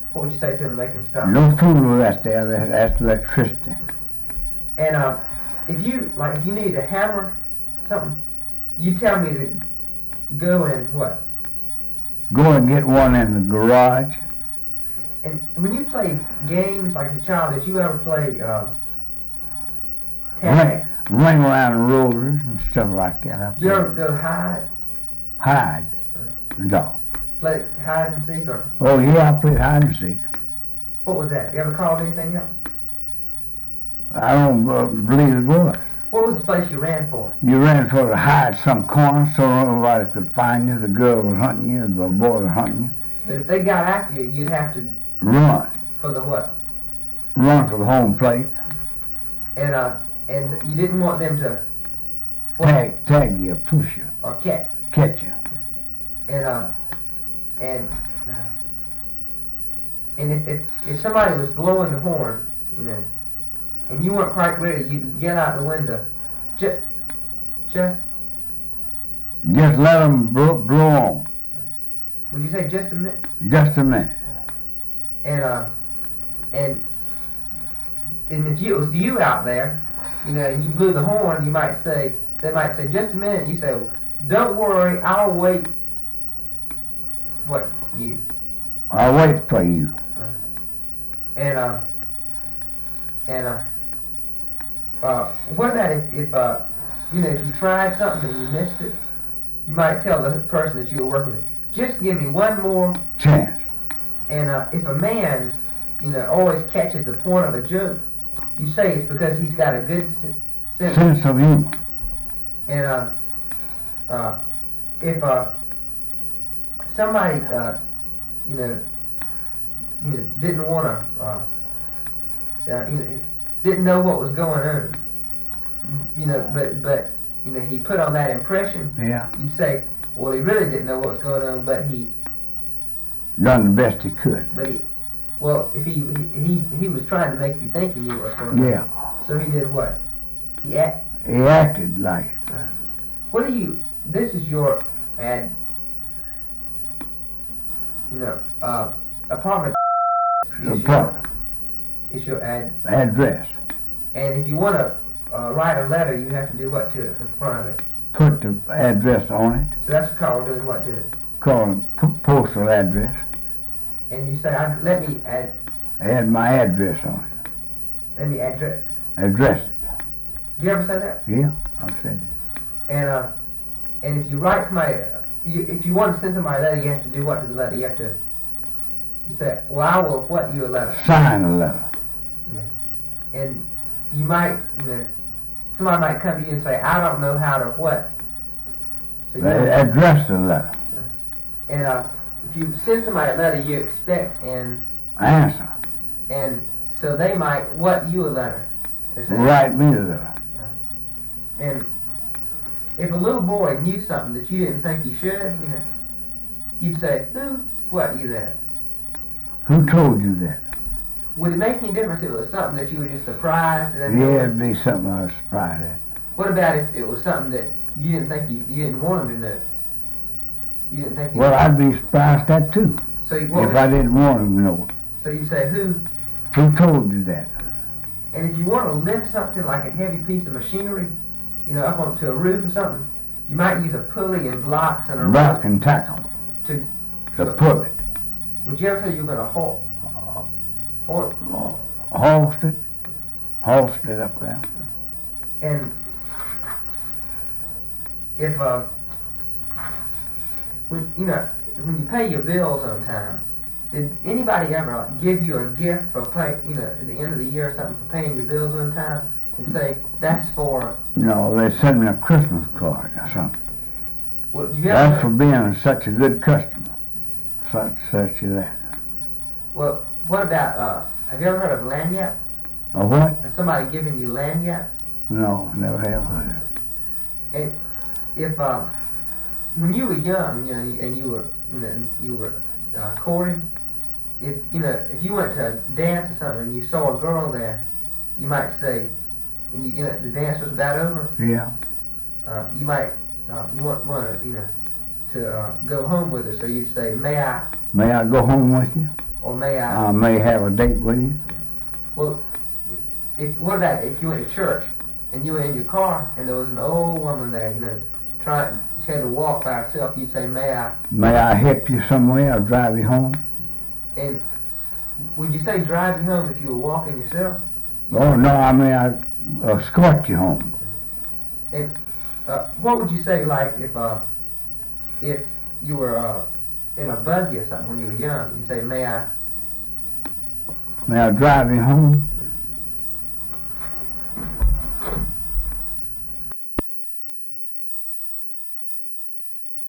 What would you say to him to make him stop? No fool with that there. That's electricity. And if you need to hammer something, you tell me to go and what? Go and get one in the garage. And when you play games like a child, did you ever play tag? Ring around roses and stuff like that. Did you ever go hide? Hide? No. Play hide and seek or? Oh yeah, I played hide and seek. What was that? You ever called anything else? I don't believe it was. What was the place you ran for? You ran for to hide some corner so nobody could find you. The girl was hunting you, the boy was hunting you. But if they got after you, you'd have to run. For the what? Run for the home plate. And you didn't want them to tag you, push you, or catch you. And if somebody was blowing the horn, you know, and you weren't quite ready, you'd yell out the window, just let them blow on. Would you say just a minute? Just a minute. And if it was you out there, you know, and you blew the horn, they might say, just a minute. You say, well, don't worry, I'll wait. What, you? I'll wait for you. What about if you know, if you tried something and you missed it, you might tell the person that you were working with, just give me one more chance. And if a man, you know, always catches the point of a joke, you say it's because he's got a good sense of humor. And if somebody, you know, didn't want to, didn't know what was going on, you know, but you know, he put on that impression. Yeah. You'd say, well, he really didn't know what was going on, but he done the best he could. But if he was trying to make you think he knew what was going on. Yeah. So he did what? He acted like it. What do you? This is your ad. You know, apartment. Is your address. And if you want to write a letter, you have to do what to the front of it? Put the address on it. So that's called doing what to it? Called a postal address. And you say, let me add my address on it. Let me address it. Did you ever say that? Yeah, I said it. And if you write somebody, if you want to send somebody a letter, you have to do what to the letter? You say, well, I will what you a letter? Sign a letter. Yeah. And you might, you know, somebody might come to you and say, I don't know how to what. So you address the letter. And if you send somebody a letter, you expect an answer. And so they might what you a letter. Write me a letter. And if a little boy knew something that you didn't think he should, you know, you'd say, who what you that? Who told you that? Would it make any difference if it was something that you were just surprised? Yeah, it'd be something I was surprised at. What about if it was something that you didn't think you didn't want him to know? You didn't think. Well, I'd be surprised at too. So if I didn't want him to know. So you say who? Who told you that? And if you want to lift something like a heavy piece of machinery, you know, up onto a roof or something, you might use a pulley and blocks and a block and tackle to pull it. Would you ever say you were going to hoist it up there? And if when you pay your bills on time, did anybody ever give you a gift for at the end of the year or something for paying your bills on time and say that's for? No, they sent me a Christmas card or something. Well, that's for being such a good customer. Such as that. Well, what about have you ever heard of lanyard? A what? Has somebody given you lanyard? No, never have heard. And if when you were young, you know, and you were courting, if you went to a dance or something and you saw a girl there, you might say, and the dance was about over. Yeah. You might you want to to go home with her, so you say, may I? May I go home with you? or may I? I may have a date with you. Well, what about if you went to church and you were in your car and there was an old woman there, she had to walk by herself, you'd say, may I? May I help you somewhere or drive you home? And would you say drive you home if you were walking yourself? Oh, no, I mean, I escort you home. And what would you say, like, if you were in a buggy or something when you were young? You say, may I? May I drive you home?